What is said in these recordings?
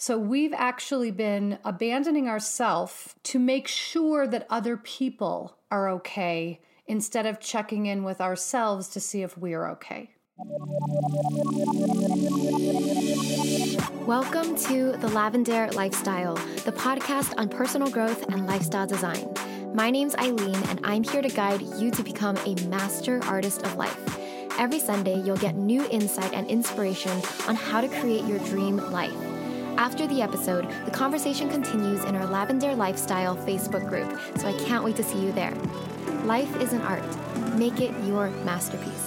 So we've actually been abandoning ourselves to make sure that other people are okay instead of checking in with ourselves to see if we're okay. Welcome to The Lavender Lifestyle, the podcast on personal growth and lifestyle design. My name's Eileen, and I'm here to guide you to become a master artist of life. Every Sunday, you'll get new insight and inspiration on how to create your dream life. After the episode, the conversation continues in our Lavender Lifestyle Facebook group, so I can't wait to see you there. Life is an art. Make it your masterpiece.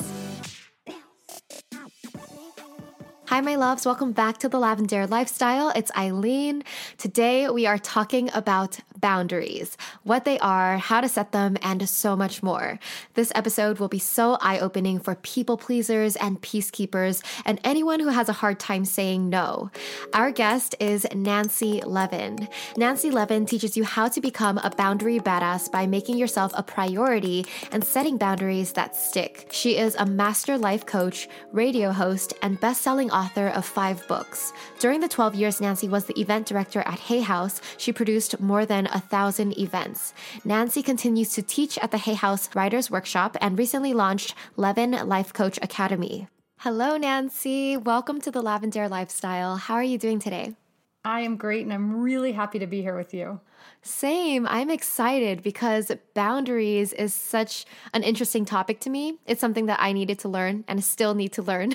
Hi, my loves. Welcome back to The Lavender Lifestyle. It's Eileen. Today, we are talking about boundaries, what they are, how to set them, and so much more. This episode will be so eye-opening for people pleasers and peacekeepers and anyone who has a hard time saying no. Our guest is Nancy Levin. Nancy Levin teaches you how to become a boundary badass by making yourself a priority and setting boundaries that stick. She is a master life coach, radio host, and best-selling author of 5 books. During the 12 years Nancy was the event director at Hay House, she produced more than 1,000 events. Nancy continues to teach at the Hay House Writers Workshop and recently launched Levin Life Coach Academy. Hello, Nancy. Welcome to The Lavender Lifestyle. How are you doing today? I am great, and I'm really happy to be here with you. Same. I'm excited because boundaries is such an interesting topic to me. It's something that I needed to learn and still need to learn.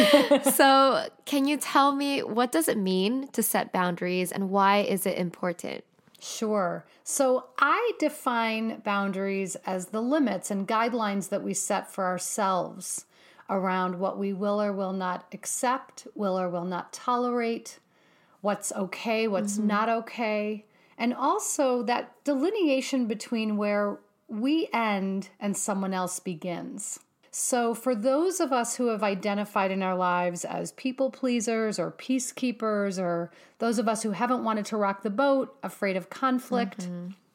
So can you tell me, what does it mean to set boundaries and why is it important? Sure. So I define boundaries as the limits and guidelines that we set for ourselves around what we will or will not accept, will or will not tolerate, what's okay, what's not okay, and also that delineation between where we end and someone else begins. So for those of us who have identified in our lives as people pleasers or peacekeepers, or those of us who haven't wanted to rock the boat, afraid of conflict,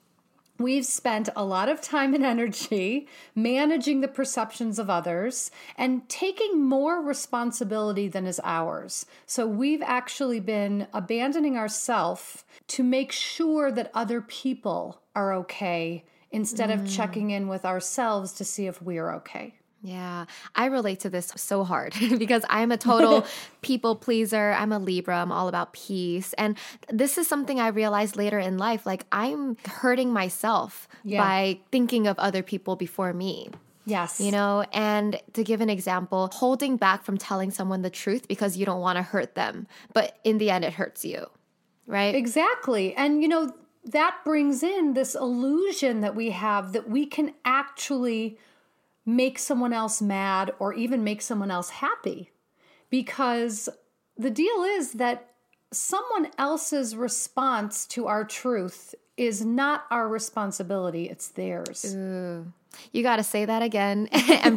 we've spent a lot of time and energy managing the perceptions of others and taking more responsibility than is ours. So we've actually been abandoning ourselves to make sure that other people are okay instead of checking in with ourselves to see if we're okay. Yeah, I relate to this so hard because I'm a total people pleaser. I'm a Libra. I'm all about peace. And this is something I realized later in life. Like, I'm hurting myself by thinking of other people before me. Yes. You know, and to give an example, holding back from telling someone the truth because you don't want to hurt them. But in the end, it hurts you, right? Exactly. And, you know, that brings in this illusion that we have that we can actually make someone else mad or even make someone else happy. Because the deal is that someone else's response to our truth is not our responsibility, it's theirs. Ooh. You got to say that again and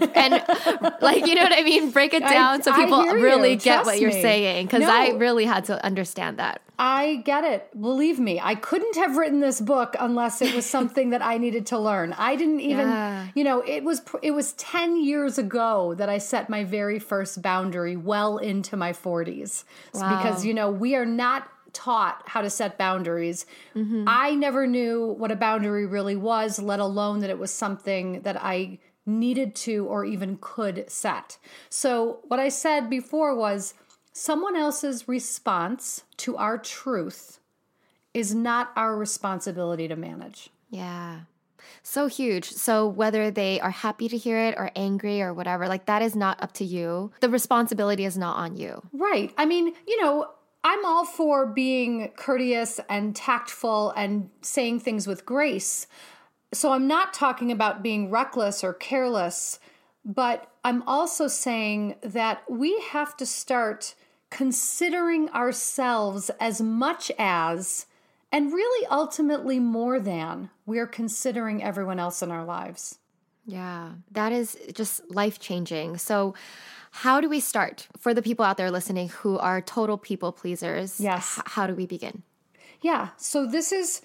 like, you know what I mean? Break it down so people really get what you're saying, because I really had to understand that. I get it. Believe me, I couldn't have written this book unless it was something that I needed to learn. I didn't even, you know, it was 10 years ago that I set my very first boundary well into my 40s. Wow. Because, you know, we are not taught how to set boundaries. I never knew what a boundary really was, let alone that it was something that I needed to or even could set. So what I said before was someone else's response to our truth is not our responsibility to manage. Yeah. So huge. So whether they are happy to hear it or angry or whatever, like, that is not up to you. The responsibility is not on you. Right. I mean, you know, I'm all for being courteous and tactful and saying things with grace. So I'm not talking about being reckless or careless, but I'm also saying that we have to start considering ourselves as much as, and really ultimately more than, we're considering everyone else in our lives. Yeah, that is just life-changing. So how do we start for the people out there listening who are total people pleasers? Yes. How do we begin? Yeah. So this is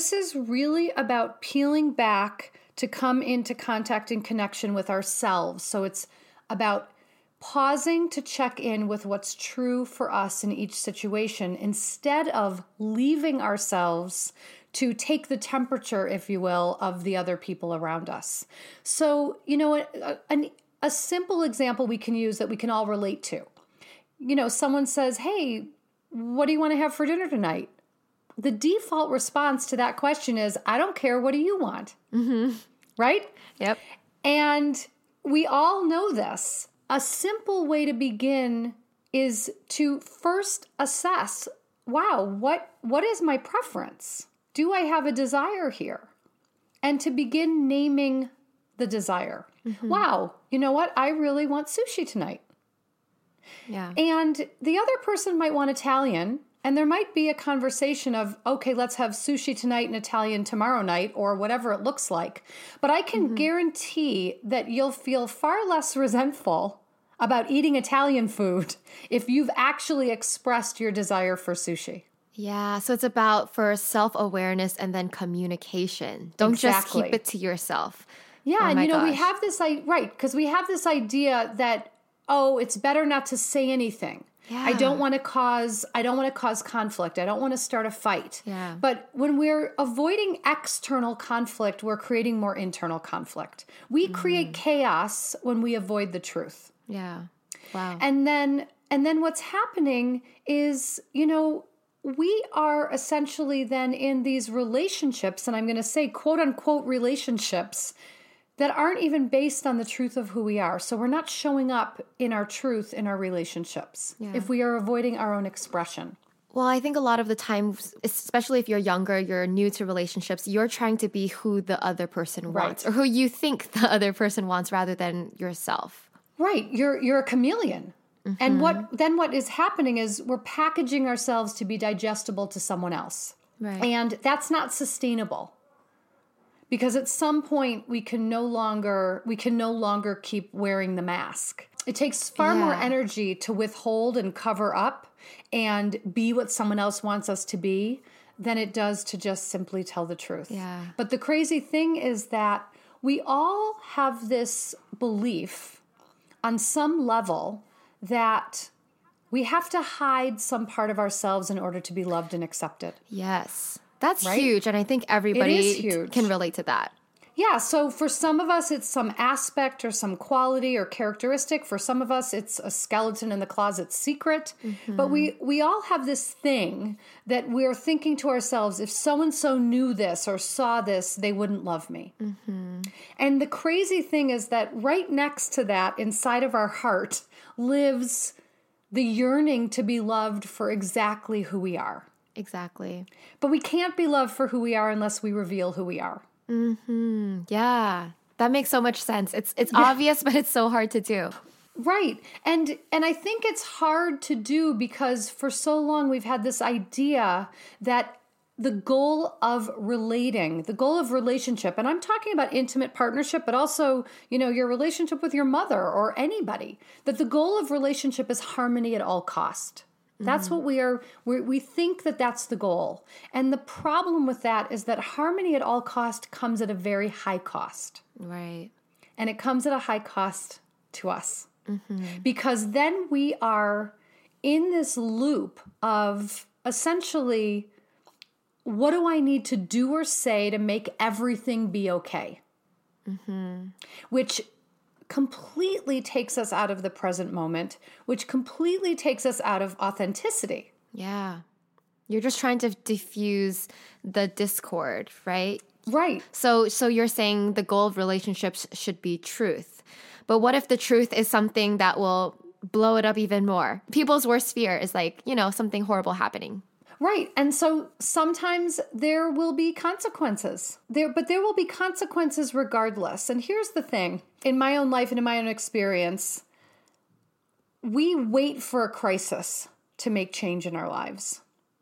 really about peeling back to come into contact and connection with ourselves. So it's about pausing to check in with what's true for us in each situation instead of leaving ourselves to take the temperature, if you will, of the other people around us. So, a simple example we can use that we can all relate to. Someone says, hey, what do you want to have for dinner tonight? The default response to that question is, I don't care. What do you want? Mm-hmm. Right? Yep. And we all know this. A simple way to begin is to first assess, wow, what is my preference? Do I have a desire here? And to begin naming the desire. Mm-hmm. Wow, you know what? I really want sushi tonight. Yeah. And the other person might want Italian, and there might be a conversation of, okay, let's have sushi tonight and Italian tomorrow night, or whatever it looks like. But I can guarantee that you'll feel far less resentful about eating Italian food if you've actually expressed your desire for sushi. Yeah, so it's about first self-awareness and then communication. Don't just keep it to yourself. Yeah, oh and gosh. we have this, because we have this idea that, it's better not to say anything. Yeah. I don't want to cause conflict. I don't want to start a fight. Yeah. But when we're avoiding external conflict, we're creating more internal conflict. We create chaos when we avoid the truth. Yeah. Wow. And then what's happening is, we are essentially then in these relationships, and I'm going to say quote unquote relationships, that aren't even based on the truth of who we are. So we're not showing up in our truth in our relationships if we are avoiding our own expression. Well, I think a lot of the time, especially if you're younger, you're new to relationships, you're trying to be who the other person wants or who you think the other person wants rather than yourself. Right. You're a chameleon. Mm-hmm. And what is happening is we're packaging ourselves to be digestible to someone else. Right. And that's not sustainable. Because at some point we can no longer keep wearing the mask. It takes far more energy to withhold and cover up and be what someone else wants us to be than it does to just simply tell the truth. Yeah. But the crazy thing is that we all have this belief on some level that we have to hide some part of ourselves in order to be loved and accepted. Yes. That's huge. And I think everybody can relate to that. Yeah. So for some of us, it's some aspect or some quality or characteristic. For some of us, it's a skeleton in the closet secret. Mm-hmm. But we all have this thing that we're thinking to ourselves, if so-and-so knew this or saw this, they wouldn't love me. Mm-hmm. And the crazy thing is that right next to that, inside of our heart, lives the yearning to be loved for exactly who we are. Exactly. But we can't be loved for who we are unless we reveal who we are. Mm-hmm. Yeah. That makes so much sense. It's obvious, but it's so hard to do. Right. And I think it's hard to do because for so long we've had this idea that the goal of relationship, and I'm talking about intimate partnership, but also, your relationship with your mother or anybody, that the goal of relationship is harmony at all cost. That's what we think that that's the goal. And the problem with that is that harmony at all cost comes at a very high cost. Right. And it comes at a high cost to us. Mm-hmm. Because then we are in this loop of essentially, what do I need to do or say to make everything be okay? Mm-hmm. Which completely takes us out of the present moment, which completely takes us out of authenticity. Yeah. You're just trying to diffuse the discord, right? Right. So you're saying the goal of relationships should be truth. But what if the truth is something that will blow it up even more? People's worst fear is something horrible happening. Right. And so sometimes there will be consequences but there will be consequences regardless. And here's the thing, in my own life and in my own experience, we wait for a crisis to make change in our lives.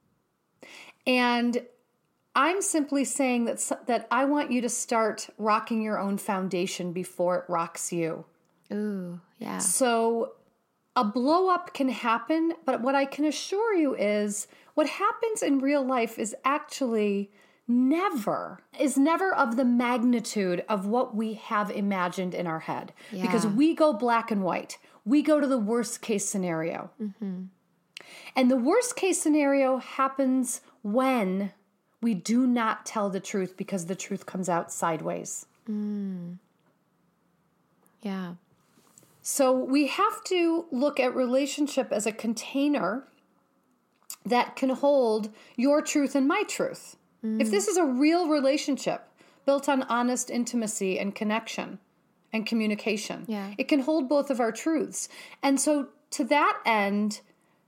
And I'm simply saying that I want you to start rocking your own foundation before it rocks you. Ooh, yeah. So a blow up can happen, but what I can assure you is what happens in real life is actually never of the magnitude of what we have imagined in our head. Yeah. Because we go black and white. we go to the worst case scenario. And the worst case scenario happens when we do not tell the truth because the truth comes out sideways. Yeah. So we have to look at relationship as a container that can hold your truth and my truth. If this is a real relationship built on honest intimacy and connection and communication, it can hold both of our truths. And so to that end,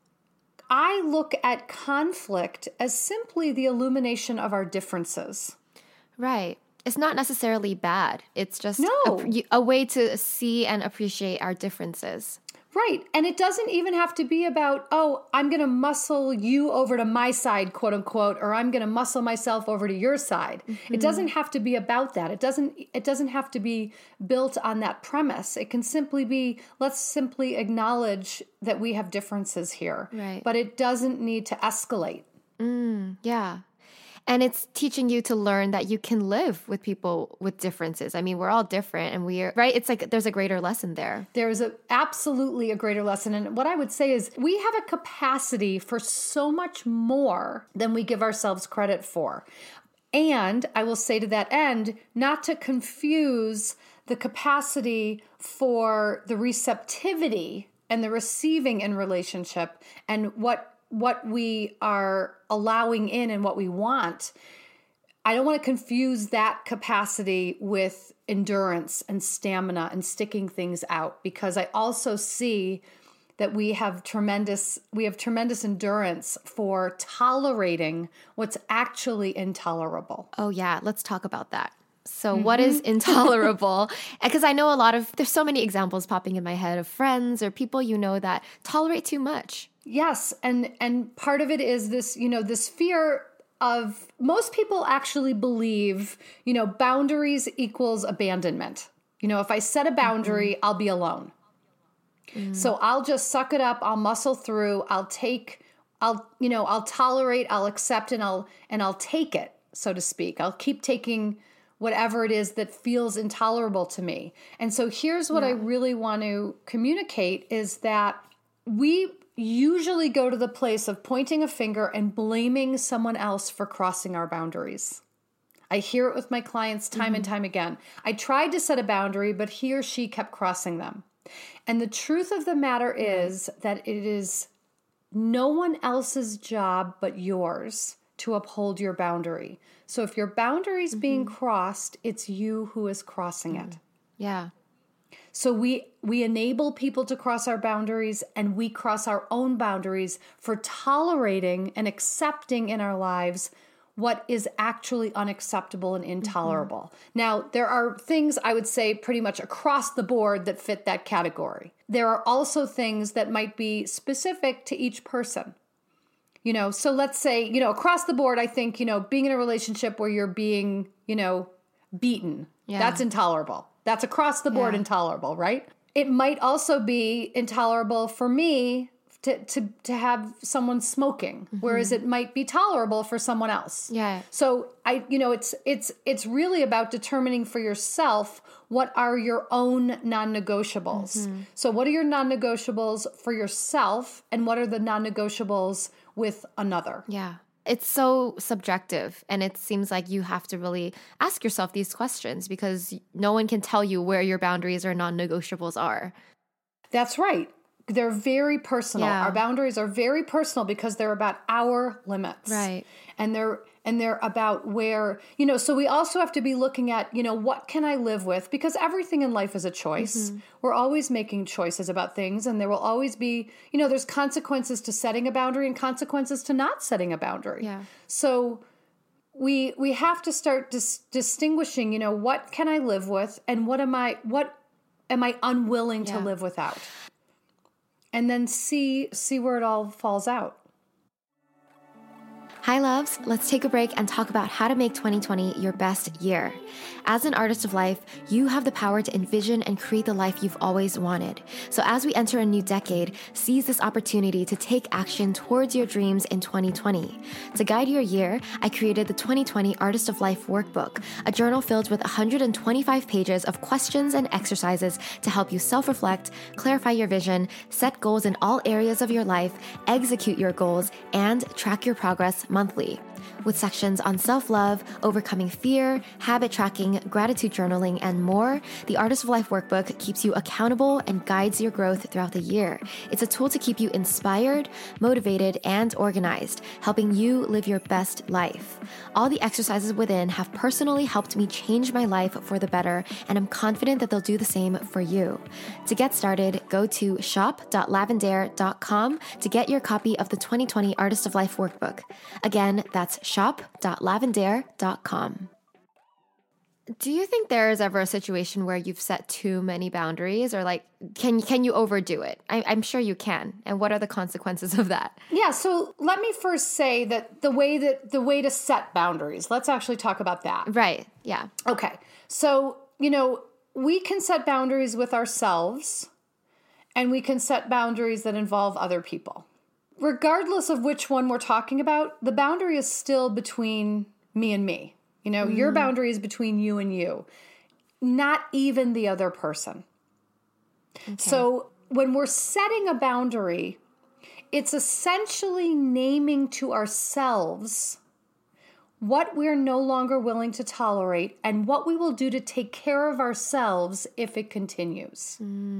I look at conflict as simply the illumination of our differences. Right. It's not necessarily bad. It's just No. a way to see and appreciate our differences. Right. And it doesn't even have to be about, oh, I'm going to muscle you over to my side, quote unquote, or I'm going to muscle myself over to your side. It doesn't have to be about that. It doesn't have to be built on that premise. It can simply be, let's simply acknowledge that we have differences here. Right. But it doesn't need to escalate. Yeah. And it's teaching you to learn that you can live with people with differences. I mean, we're all different and right? It's like there's a greater lesson there. There's absolutely a greater lesson. And what I would say is we have a capacity for so much more than we give ourselves credit for. And I will say to that end, not to confuse the capacity for the receptivity and the receiving in relationship and what we are allowing in and what we want. I don't want to confuse that capacity with endurance and stamina and sticking things out, because I also see that we have tremendous endurance for tolerating what's actually intolerable. Oh yeah, let's talk about that. So what is intolerable? Because I know there's so many examples popping in my head of friends or people you know that tolerate too much. Yes, and part of it is this, this fear of, most people actually believe, boundaries equals abandonment. If I set a boundary, I'll be alone. So I'll just suck it up, I'll muscle through, I'll tolerate, I'll accept, and I'll take it, so to speak. I'll keep taking whatever it is that feels intolerable to me. And so here's what I really want to communicate is that we usually go to the place of pointing a finger and blaming someone else for crossing our boundaries. I hear it with my clients time and time again. I tried to set a boundary, but he or she kept crossing them. And the truth of the matter is that it is no one else's job but yours to uphold your boundary. So if your boundary is being crossed, it's you who is crossing it. Yeah. So we enable people to cross our boundaries, and we cross our own boundaries for tolerating and accepting in our lives what is actually unacceptable and intolerable. Now, there are things I would say pretty much across the board that fit that category. There are also things that might be specific to each person. So let's say, across the board, I think, being in a relationship where you're being, beaten, that's intolerable. That's across the board intolerable, right? It might also be intolerable for me to have someone smoking, whereas it might be tolerable for someone else. Yeah. So it's really about determining for yourself what are your own non-negotiables. So what are your non-negotiables for yourself, and what are the non-negotiables with another? Yeah. It's so subjective, and it seems like you have to really ask yourself these questions because no one can tell you where your boundaries or non-negotiables are. That's right. They're very personal. Yeah. Our boundaries are very personal because they're about our limits. Right. And they're about where, so we also have to be looking at, what can I live with? Because everything in life is a choice. We're always making choices about things, and there will always be, there's consequences to setting a boundary and consequences to not setting a boundary. Yeah. So we have to start distinguishing, what can I live with and what am I unwilling to live without? And then see where it all falls out. Hi, loves. Let's take a break and talk about how to make 2020 your best year. As an artist of life, you have the power to envision and create the life you've always wanted. So as we enter a new decade, seize this opportunity to take action towards your dreams in 2020. To guide your year, I created the 2020 Artist of Life Workbook, a journal filled with 125 pages of questions and exercises to help you self-reflect, clarify your vision, set goals in all areas of your life, execute your goals, and track your progress monthly. With sections on self-love, overcoming fear, habit tracking, gratitude journaling, and more, the Artist of Life Workbook keeps you accountable and guides your growth throughout the year. It's a tool to keep you inspired, motivated, and organized, helping you live your best life. All the exercises within have personally helped me change my life for the better, and I'm confident that they'll do the same for you. To get started, go to shop.lavendaire.com to get your copy of the 2020 Artist of Life Workbook. Again, that's shop.lavendaire.com. Do you think there is ever a situation where you've set too many boundaries, or like, can you overdo it? I'm sure you can. And what are the consequences of that? Yeah. So let me first say that the way to set boundaries, let's actually talk about that. Right. Yeah. Okay. So, we can set boundaries with ourselves, and we can set boundaries that involve other people. Regardless of which one we're talking about, the boundary is still between me and me. Your boundary is between you and you, not even the other person. Okay. So when we're setting a boundary, it's essentially naming to ourselves what we're no longer willing to tolerate and what we will do to take care of ourselves if it continues.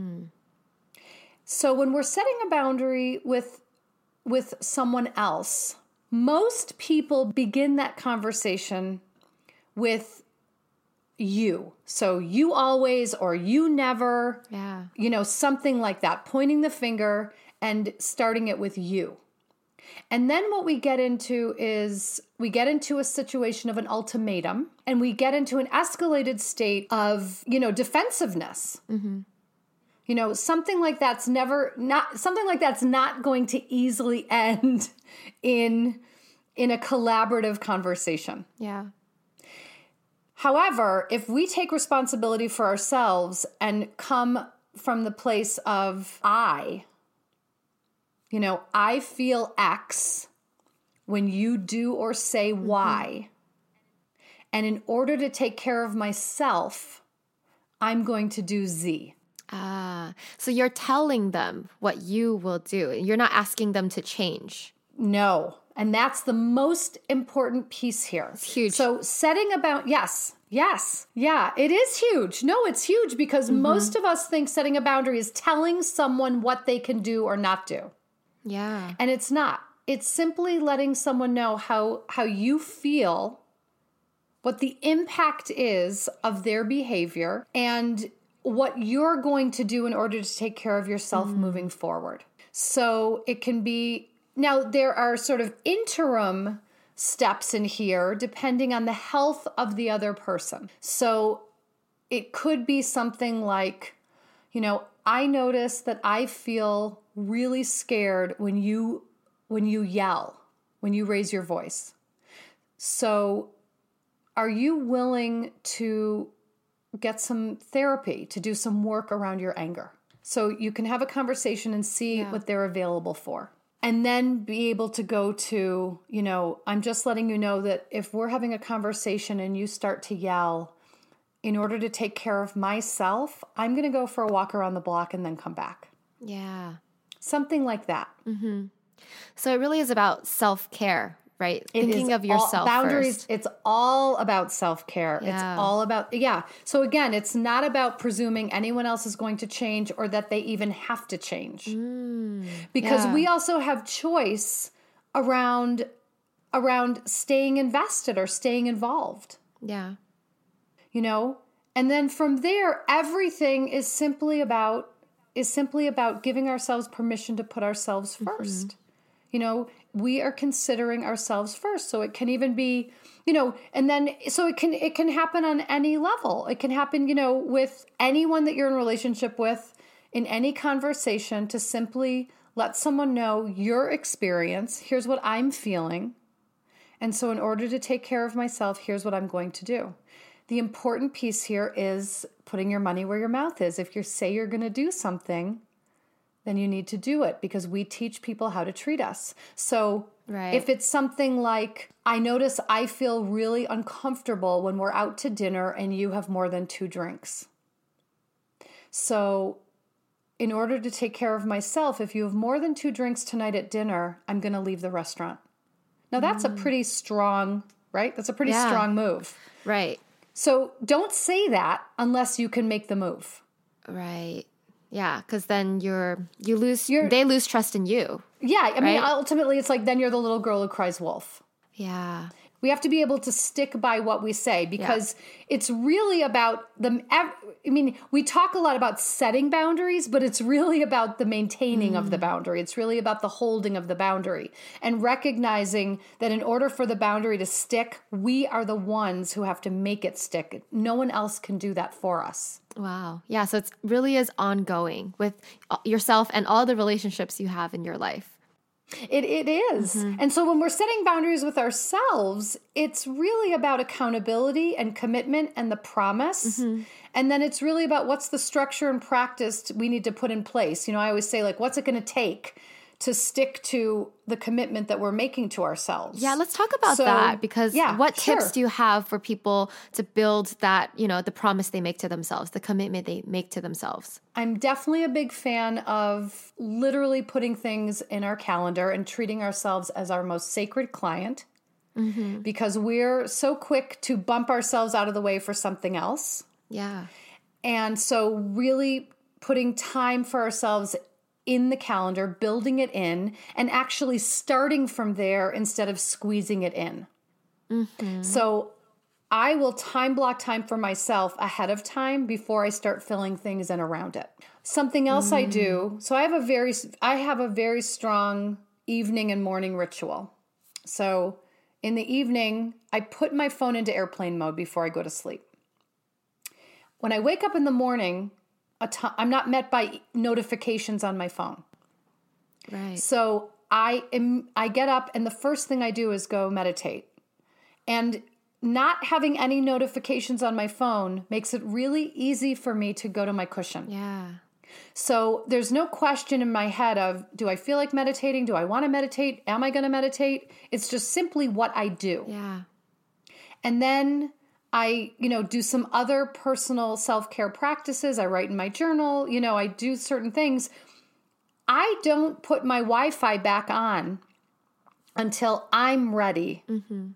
So when we're setting a boundary with someone else, most people begin that conversation with you. So you always, or you never, something like that, pointing the finger and starting it with you. And then what we get into is we get into a situation of an ultimatum, and we get into an escalated state of, defensiveness. Mm-hmm. Something like that's not going to easily end in a collaborative conversation. Yeah. However, if we take responsibility for ourselves and come from the place of I feel X when you do or say Y, and in order to take care of myself, I'm going to do Z. So you're telling them what you will do. You're not asking them to change. No. And that's the most important piece here. It's huge. So setting about, yes. Yeah, it is huge. No, it's huge because most of us think setting a boundary is telling someone what they can do or not do. Yeah. And it's not. It's simply letting someone know how you feel, what the impact is of their behavior, and what you're going to do in order to take care of yourself moving forward. So it can be, now there are sort of interim steps in here depending on the health of the other person. So it could be something like, I notice that I feel really scared when you yell, when you raise your voice. So are you willing to get some therapy, to do some work around your anger? So you can have a conversation and see what they're available for. And then be able to go to, I'm just letting you know that if we're having a conversation and you start to yell, in order to take care of myself, I'm going to go for a walk around the block and then come back. Yeah. Something like that. Mm-hmm. So it really is about self-care, right? Thinking of yourself boundaries, first. It's all about self-care. Yeah. It's all about, So again, it's not about presuming anyone else is going to change or that they even have to change. Because we also have choice around staying invested or staying involved. Yeah. And then from there, everything is simply about giving ourselves permission to put ourselves first. We are considering ourselves first. So it can even be, and then, so it can happen on any level. It can happen, with anyone that you're in a relationship with, in any conversation, to simply let someone know your experience. Here's what I'm feeling. And so in order to take care of myself, here's what I'm going to do. The important piece here is putting your money where your mouth is. If you say you're going to do something, then you need to do it, because we teach people how to treat us. So if it's something like, I notice I feel really uncomfortable when we're out to dinner and you have more than 2 drinks. So in order to take care of myself, if you have more than 2 drinks tonight at dinner, I'm going to leave the restaurant. Now that's a pretty strong, right? That's a pretty strong move. Right. So don't say that unless you can make the move. Right. Yeah, because then they lose trust in you. Yeah, I mean, ultimately it's like then you're the little girl who cries wolf. Yeah. We have to be able to stick by what we say, because it's really about we talk a lot about setting boundaries, but it's really about the maintaining of the boundary. It's really about the holding of the boundary and recognizing that in order for the boundary to stick, we are the ones who have to make it stick. No one else can do that for us. Wow. Yeah. So it really is ongoing with yourself and all the relationships you have in your life. It is. And so when we're setting boundaries with ourselves, it's really about accountability and commitment and the promise. And then it's really about what's the structure and practice we need to put in place. I always say, like, what's it going to take to stick to the commitment that we're making to ourselves? Yeah, let's talk about that, because what tips do you have for people to build that, the promise they make to themselves, the commitment they make to themselves? I'm definitely a big fan of literally putting things in our calendar and treating ourselves as our most sacred client, because we're so quick to bump ourselves out of the way for something else. Yeah. And so really putting time for ourselves in the calendar, building it in, and actually starting from there instead of squeezing it in. So I will time block time for myself ahead of time before I start filling things in around it. Something else I do, so I have a very strong evening and morning ritual. So in the evening, I put my phone into airplane mode before I go to sleep. When I wake up in the morning, I'm not met by notifications on my phone. Right. So I get up and the first thing I do is go meditate. And not having any notifications on my phone makes it really easy for me to go to my cushion. Yeah. So there's no question in my head of, do I feel like meditating? Do I want to meditate? Am I going to meditate? It's just simply what I do. Yeah. And then I, do some other personal self-care practices. I write in my journal, I do certain things. I don't put my Wi-Fi back on until I'm ready.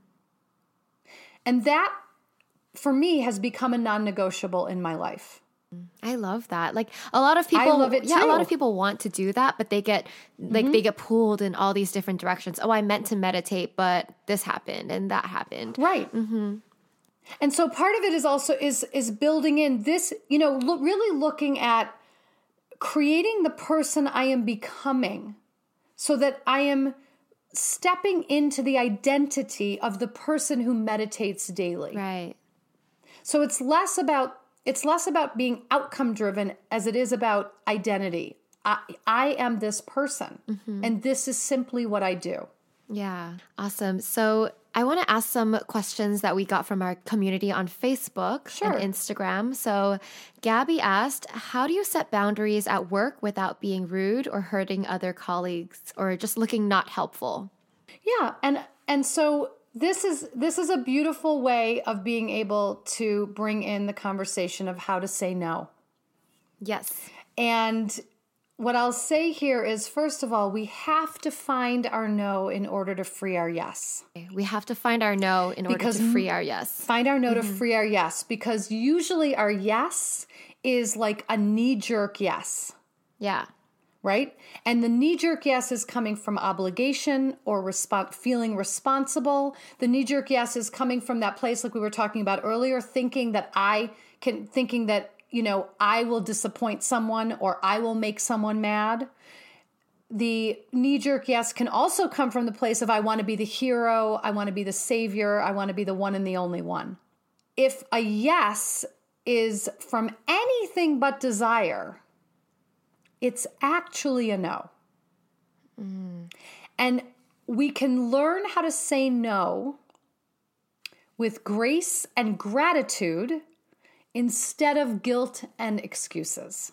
And that, for me, has become a non-negotiable in my life. I love that. Like a lot of people, I love it too. Yeah, a lot of people want to do that, but they get they get pulled in all these different directions. Oh, I meant to meditate, but this happened and that happened. Right. And so part of it is also is building in this, really looking at creating the person I am becoming, so that I am stepping into the identity of the person who meditates daily. Right. So it's less about being outcome driven as it is about identity. I am this person, and this is simply what I do. Yeah. Awesome. So I want to ask some questions that we got from our community on Facebook and Instagram. So Gabby asked, how do you set boundaries at work without being rude or hurting other colleagues or just looking not helpful? Yeah. And so this is a beautiful way of being able to bring in the conversation of how to say no. Yes. And what I'll say here is, first of all, we have to find our no in order to free our yes. We have to find our no in order to free our yes. Find our no to free our yes, because usually our yes is like a knee-jerk yes. Yeah. Right? And the knee-jerk yes is coming from obligation or feeling responsible. The knee-jerk yes is coming from that place like we were talking about earlier, thinking that I will disappoint someone or I will make someone mad. The knee-jerk yes can also come from the place of I want to be the hero, I want to be the savior, I want to be the one and the only one. If a yes is from anything but desire, it's actually a no. And we can learn how to say no with grace and gratitude instead of guilt and excuses.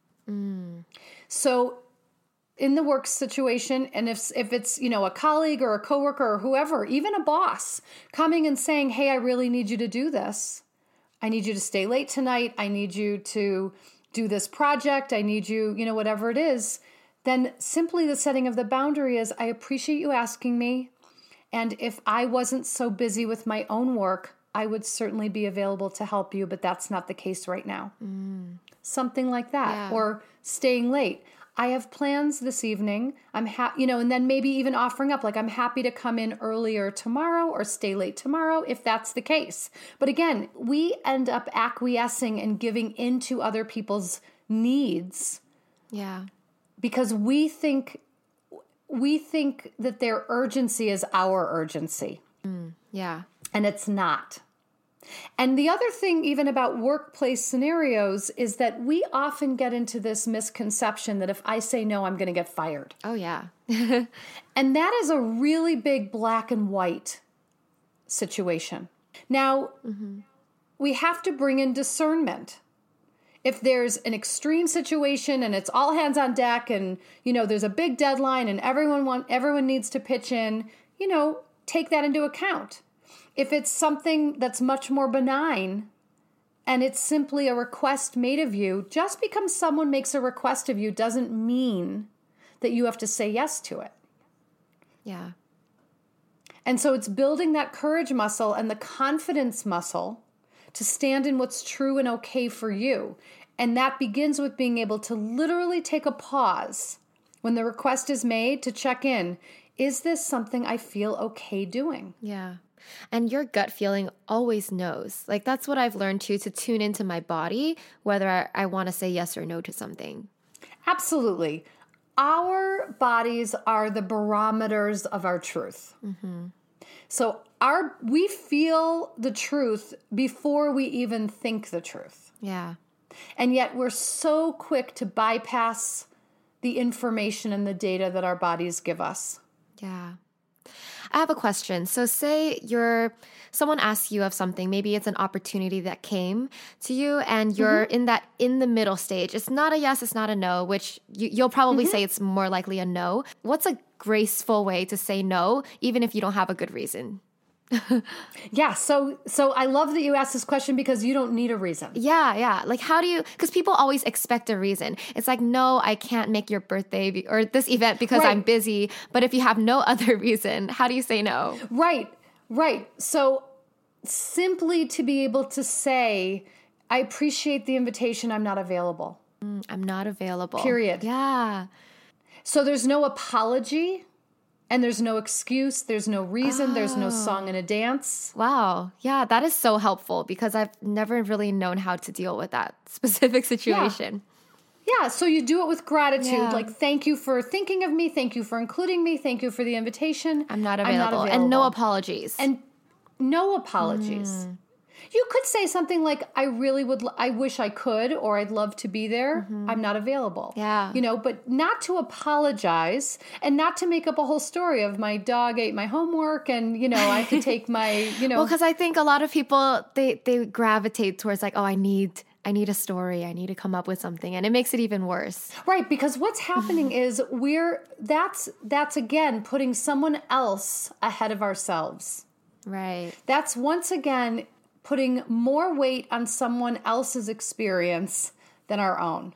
So in the work situation, and if it's, a colleague or a coworker or whoever, even a boss coming and saying, hey, I really need you to do this. I need you to stay late tonight. I need you to do this project. I need you, whatever it is. Then simply the setting of the boundary is, I appreciate you asking me. And if I wasn't so busy with my own work, I would certainly be available to help you, but that's not the case right now. Something like that. Yeah. Or staying late. I have plans this evening. I'm and then maybe even offering up, like, I'm happy to come in earlier tomorrow or stay late tomorrow if that's the case. But again, we end up acquiescing and giving into other people's needs. Yeah. Because we think that their urgency is our urgency. Yeah. And it's not. And the other thing, even about workplace scenarios, is that we often get into this misconception that if I say no, I'm going to get fired. Oh, yeah. And that is a really big black and white situation. Now, we have to bring in discernment. If there's an extreme situation and it's all hands on deck and, there's a big deadline and everyone needs to pitch in, take that into account. If it's something that's much more benign and it's simply a request made of you, just because someone makes a request of you doesn't mean that you have to say yes to it. Yeah. And so it's building that courage muscle and the confidence muscle to stand in what's true and okay for you. And that begins with being able to literally take a pause when the request is made to check in. Is this something I feel okay doing? Yeah. And your gut feeling always knows. Like, that's what I've learned too, to tune into my body, whether I want to say yes or no to something. Absolutely. Our bodies are the barometers of our truth. So we feel the truth before we even think the truth. Yeah. And yet we're so quick to bypass the information and the data that our bodies give us. Yeah. I have a question. So say someone asks you of something, maybe it's an opportunity that came to you and you're in the middle stage. It's not a yes, it's not a no, which you'll probably say it's more likely a no. What's a graceful way to say no, even if you don't have a good reason? Yeah. So I love that you asked this question because you don't need a reason. Yeah. Like, how do you, because people always expect a reason. It's like, no, I can't make your birthday or this event because I'm busy. But if you have no other reason, how do you say no? Right. So simply to be able to say, I appreciate the invitation. I'm not available. I'm not available. Period. Yeah. So there's no apology. And there's no excuse, there's no reason, there's no song and a dance. Wow. Yeah, that is so helpful because I've never really known how to deal with that specific situation. Yeah, so you do it with gratitude. Yeah. Like, thank you for thinking of me. Thank you for including me. Thank you for the invitation. I'm not available. And no apologies. And no apologies. You could say something like, I wish I could, or I'd love to be there. I'm not available. Yeah. But not to apologize and not to make up a whole story of my dog ate my homework and, I have to take my, Well, because I think a lot of people, they gravitate towards like, oh, I need a story. I need to come up with something. And it makes it even worse. Right. Because what's happening is that's again, putting someone else ahead of ourselves. Right. That's once again putting more weight on someone else's experience than our own.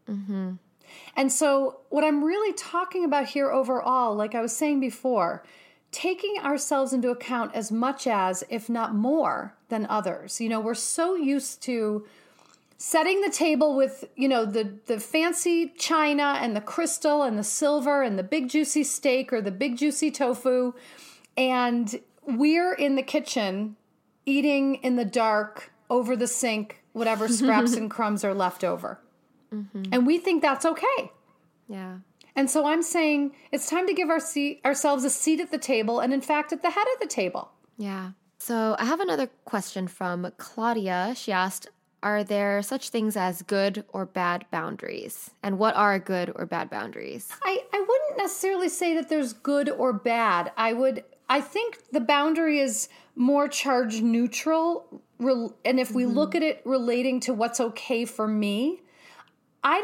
And so what I'm really talking about here overall, like I was saying before, taking ourselves into account as much as, if not more, than others. We're so used to setting the table with, the fancy china and the crystal and the silver and the big juicy steak or the big juicy tofu. And we're in the kitchen eating in the dark over the sink, whatever scraps and crumbs are left over. And we think that's okay. Yeah. And so I'm saying it's time to give ourselves a seat at the table and, in fact, at the head of the table. Yeah. So I have another question from Claudia. She asked, are there such things as good or bad boundaries? And what are good or bad boundaries? I wouldn't wouldn't necessarily say that there's good or bad. I think the boundary is more charge neutral. And if we look at it relating to what's okay for me, I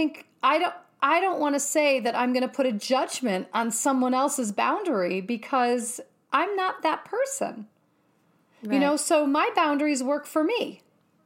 don't want to say that I'm going to put a judgment on someone else's boundary because I'm not that person. Right. So my boundaries work for me.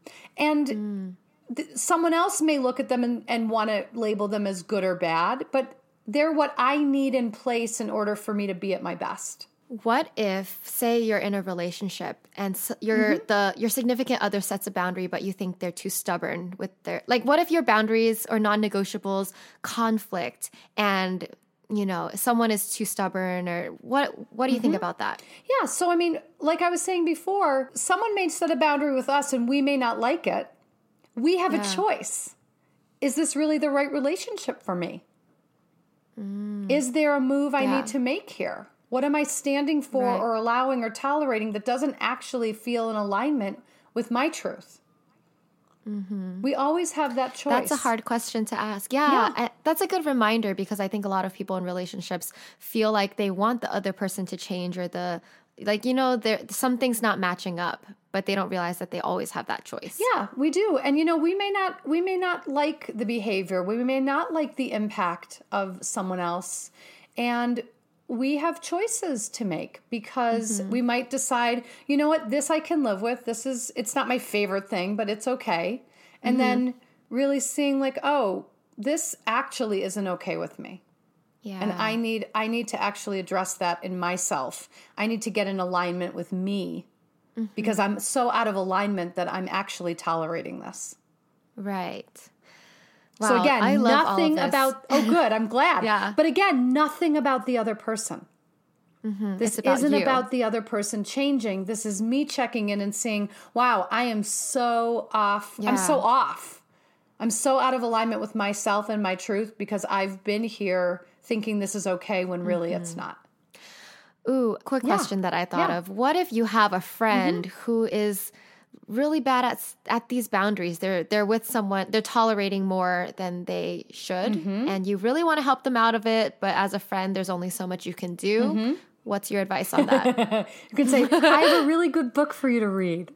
And someone else may look at them and want to label them as good or bad, but they're what I need in place in order for me to be at my best. What if, say, you're in a relationship and your significant other sets a boundary, but you think they're too stubborn with their, like, what if your boundaries or non-negotiables conflict and, someone is too stubborn, or what do you think about that? Yeah. So, I mean, like I was saying before, someone may set a boundary with us and we may not like it. We have a choice. Is this really the right relationship for me? Is there a move I need to make here? What am I standing for or allowing or tolerating that doesn't actually feel in alignment with my truth? We always have that choice. That's a hard question to ask. Yeah. That's a good reminder, because I think a lot of people in relationships feel like they want the other person to change, or something's not matching up, but they don't realize that they always have that choice. Yeah, we do. And we may not like the behavior. We may not like the impact of someone else. And we have choices to make, because we might decide, you know what, this I can live with. It's not my favorite thing, but it's okay. And then really seeing like, oh, this actually isn't okay with me. Yeah. And I need to actually address that in myself. I need to get in alignment with me, because I'm so out of alignment that I'm actually tolerating this. Right. Wow, so again, I love nothing all of this. about, oh good, I'm glad. Yeah. But again, nothing about the other person. This isn't about the other person changing. This is me checking in and seeing, wow, I am so off. Yeah. I'm so off. I'm so out of alignment with myself and my truth, because I've been here thinking this is okay when really it's not. Ooh, quick question that I thought of. What if you have a friend who is really bad at these boundaries? They're with someone, they're tolerating more than they should, and you really want to help them out of it, but as a friend, there's only so much you can do. What's your advice on that? You can say, I have a really good book for you to read.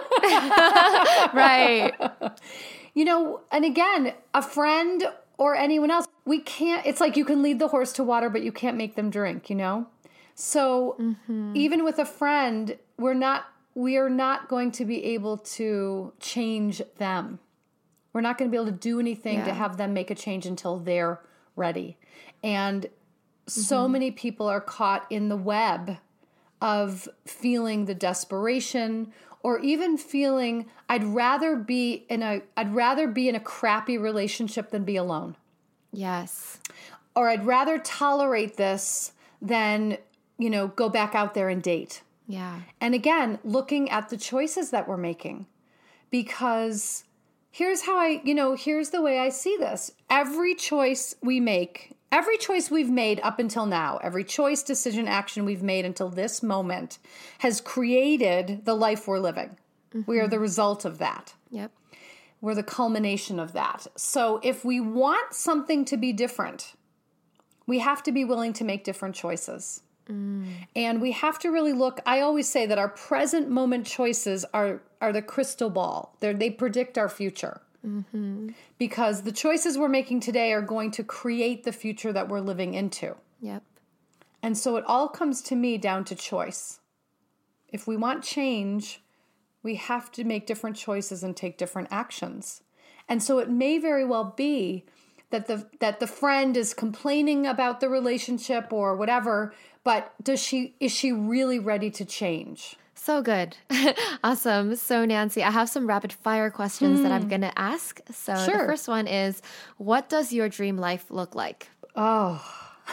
Right. And again, a friend or anyone else, we can't, it's like you can lead the horse to water, but you can't make them drink, So even with a friend, we are not going to be able to change them. We're not going to be able to do anything to have them make a change until they're ready. And so many people are caught in the web of feeling the desperation, or even feeling I'd rather be in a crappy relationship than be alone. Yes. Or I'd rather tolerate this than, go back out there and date. Yeah. And again, looking at the choices that we're making, because here's the way I see this. Every choice we've made up until now, every choice, decision, action we've made until this moment has created the life we're living. We are the result of that. Yep. We're the culmination of that. So if we want something to be different, we have to be willing to make different choices. And we have to really look. I always say that our present moment choices are the crystal ball. They predict our future. Because the choices we're making today are going to create the future that we're living into. Yep. And so it all comes to me down to choice. If we want change, we have to make different choices and take different actions. And so it may very well be that the friend is complaining about the relationship or whatever, but is she really ready to change? So good. Awesome. So Nancy, I have some rapid fire questions that I'm going to ask. So the first one is, what does your dream life look like? Oh,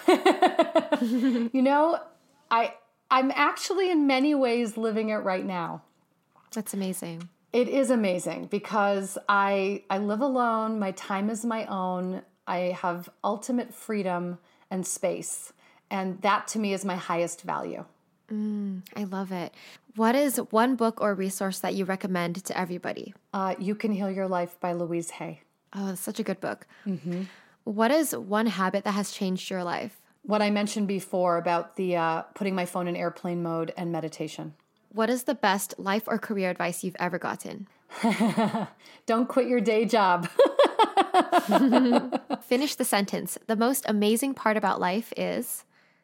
I'm actually in many ways living it right now. That's amazing. It is amazing because I live alone. My time is my own. I have ultimate freedom and space. And that to me is my highest value. I love it. What is one book or resource that you recommend to everybody? You Can Heal Your Life by Louise Hay. Oh, that's such a good book. What is one habit that has changed your life? What I mentioned before about the putting my phone in airplane mode and meditation. What is the best life or career advice you've ever gotten? Don't quit your day job. Finish the sentence. The most amazing part about life is...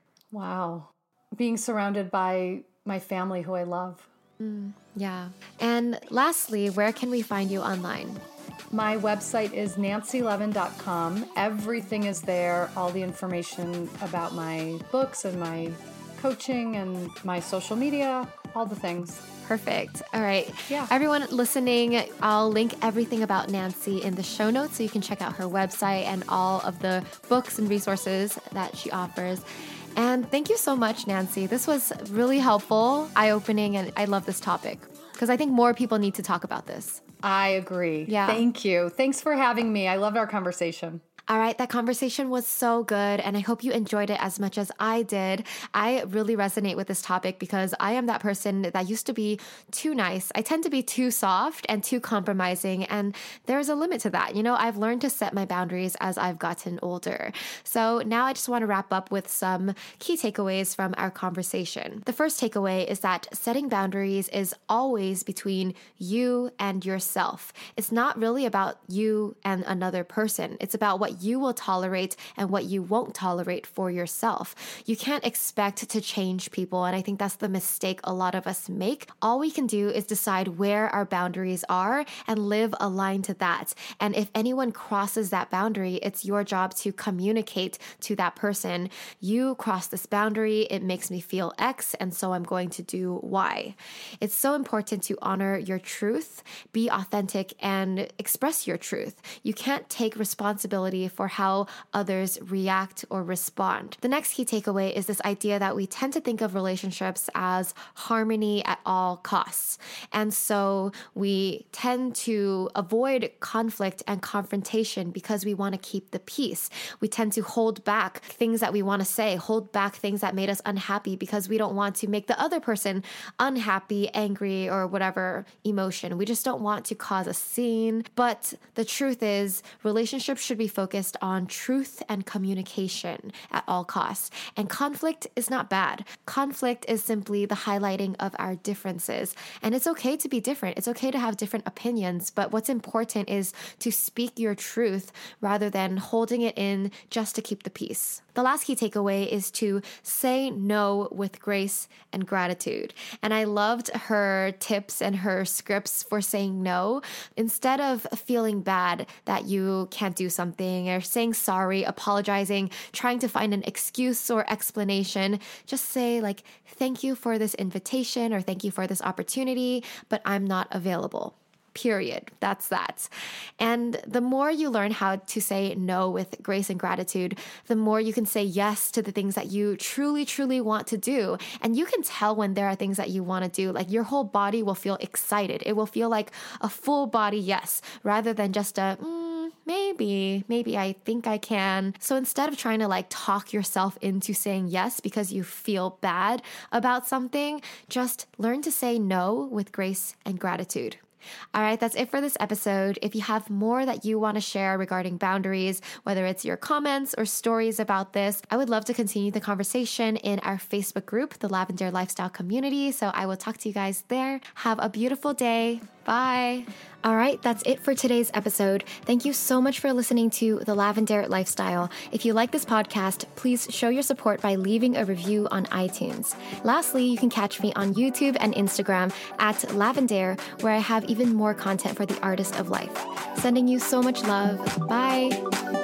Wow. Being surrounded by my family who I love. Yeah. And lastly, where can we find you online? My website is nancylevin.com. Everything is there. All the information about my books and my coaching and my social media, all the things. Perfect. All right. Yeah. Everyone listening, I'll link everything about Nancy in the show notes so you can check out her website and all of the books and resources that she offers. And thank you so much, Nancy. This was really helpful, eye-opening, and I love this topic because I think more people need to talk about this. I agree. Yeah. Thank you. Thanks for having me. I loved our conversation. All right, that conversation was so good, and I hope you enjoyed it as much as I did. I really resonate with this topic because I am that person that used to be too nice. I tend to be too soft and too compromising, and there's a limit to that. You know, I've learned to set my boundaries as I've gotten older. So now I just want to wrap up with some key takeaways from our conversation. The first takeaway is that setting boundaries is always between you and yourself. It's not really about you and another person. It's about what you will tolerate and what you won't tolerate for yourself. You can't expect to change people, and I think that's the mistake a lot of us make. All we can do is decide where our boundaries are and live aligned to that. And if anyone crosses that boundary, it's your job to communicate to that person, you cross this boundary, it makes me feel X, and so I'm going to do Y. It's so important to honor your truth, be authentic, and express your truth. You can't take responsibility for how others react or respond. The next key takeaway is this idea that we tend to think of relationships as harmony at all costs. And so we tend to avoid conflict and confrontation because we want to keep the peace. We tend to hold back things that we want to say, hold back things that made us unhappy because we don't want to make the other person unhappy, angry, or whatever emotion. We just don't want to cause a scene. But the truth is, relationships should be focused on truth and communication at all costs. And conflict is not bad. Conflict is simply the highlighting of our differences. And it's okay to be different. It's okay to have different opinions. But what's important is to speak your truth rather than holding it in just to keep the peace. The last key takeaway is to say no with grace and gratitude. And I loved her tips and her scripts for saying no. Instead of feeling bad that you can't do something or saying sorry, apologizing, trying to find an excuse or explanation, just say like, thank you for this invitation or thank you for this opportunity, but I'm not available. Period. That's that. And the more you learn how to say no with grace and gratitude, the more you can say yes to the things that you truly, truly want to do. And you can tell when there are things that you want to do, like your whole body will feel excited. It will feel like a full body yes, rather than just a, maybe I think I can. So instead of trying to like talk yourself into saying yes because you feel bad about something, just learn to say no with grace and gratitude. All right, that's it for this episode. If you have more that you want to share regarding boundaries, whether it's your comments or stories about this, I would love to continue the conversation in our Facebook group, the Lavender Lifestyle Community. So I will talk to you guys there. Have a beautiful day. Bye. All right, that's it for today's episode. Thank you so much for listening to The Lavender Lifestyle. If you like this podcast, please show your support by leaving a review on iTunes. Lastly, you can catch me on YouTube and Instagram at Lavender, where I have even more content for the artist of life. Sending you so much love. Bye.